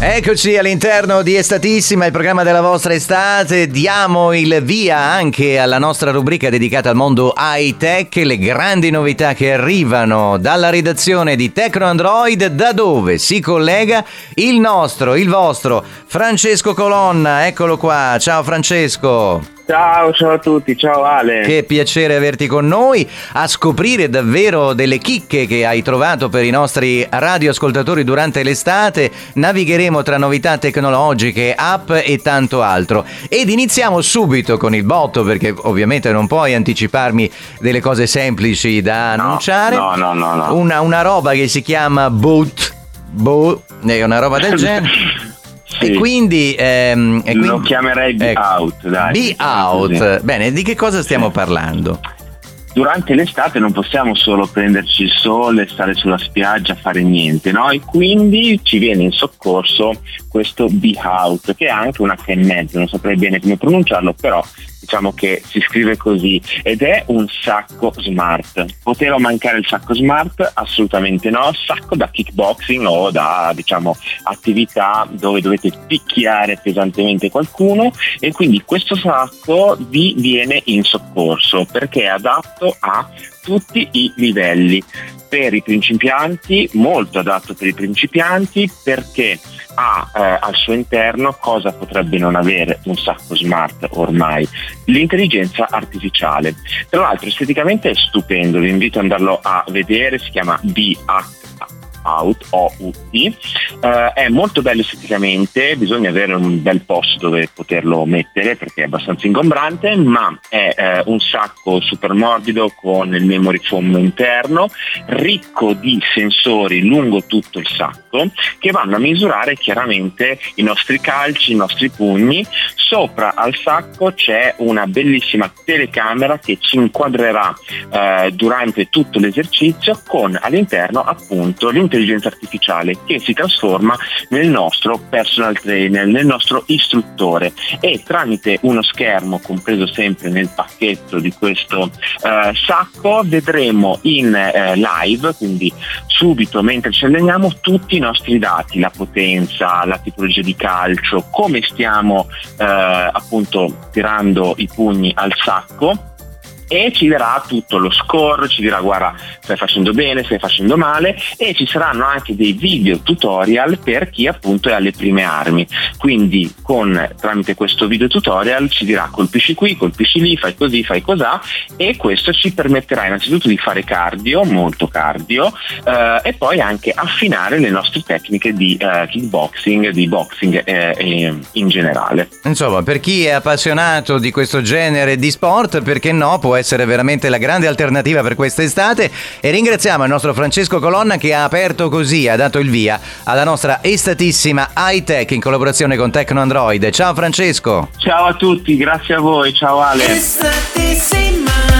Eccoci all'interno di Estatissima, il programma della vostra estate. Diamo il via anche alla nostra rubrica dedicata al mondo high-tech, le grandi novità che arrivano dalla redazione di Tecno Android, da dove si collega il vostro Francesco Colonna. Eccolo qua, ciao Francesco. Ciao a tutti, ciao Ale. Che piacere averti con noi a scoprire davvero delle chicche che hai trovato per i nostri radioascoltatori durante l'estate. Navigheremo tra novità tecnologiche, app e tanto altro. Ed iniziamo subito con il botto, perché ovviamente non puoi anticiparmi delle cose semplici da annunciare. No. Una roba che si chiama Boot, è una roba del genere. Sì. E quindi lo chiamerei Be Out, dai. Be Out. Così. Bene, di che cosa stiamo parlando? Durante l'estate non possiamo solo prenderci il sole, stare sulla spiaggia, fare niente, no? E quindi ci viene in soccorso questo Be Out, che ha anche un H in mezzo, non saprei bene come pronunciarlo, però diciamo che si scrive così, ed è un sacco smart. Poteva mancare il sacco smart? Assolutamente no. Sacco da kickboxing o da, diciamo, attività dove dovete picchiare pesantemente qualcuno, e quindi questo sacco vi viene in soccorso perché è adatto a tutti i livelli. Per i principianti, molto adatto per i principianti, perché ha al suo interno, cosa potrebbe non avere un sacco smart ormai? L'intelligenza artificiale. Tra l'altro esteticamente è stupendo, vi invito ad andarlo a vedere, si chiama Be Out, O-U-T. È molto bello esteticamente, bisogna avere un bel posto dove poterlo mettere perché è abbastanza ingombrante, ma è un sacco super morbido con il memory foam interno, ricco di sensori lungo tutto il sacco che vanno a misurare chiaramente i nostri calci, i nostri pugni. Sopra al sacco c'è una bellissima telecamera che ci inquadrerà durante tutto l'esercizio, con all'interno appunto l'intelligenza artificiale che si trasforma nel nostro personal trainer, nel nostro istruttore, e tramite uno schermo compreso sempre nel pacchetto di questo sacco vedremo in live, quindi subito mentre ci alleniamo, tutti i nostri dati, la potenza, la tipologia di calcio, come stiamo appunto tirando i pugni al sacco, e ci darà tutto lo score, ci dirà guarda stai facendo bene, stai facendo male, e ci saranno anche dei video tutorial per chi appunto è alle prime armi, quindi tramite questo video tutorial ci dirà colpisci qui, colpisci lì, fai così, fai cosà, e questo ci permetterà innanzitutto di fare cardio, molto cardio, e poi anche affinare le nostre tecniche di kickboxing, di boxing in generale. Insomma, per chi è appassionato di questo genere di sport, perché no, può essere veramente la grande alternativa per quest'estate. E ringraziamo il nostro Francesco Colonna che ha aperto così, ha dato il via alla nostra estatissima high-tech in collaborazione con Tecno Android. Ciao Francesco. Ciao a tutti, grazie a voi, ciao Ale. Estatissima.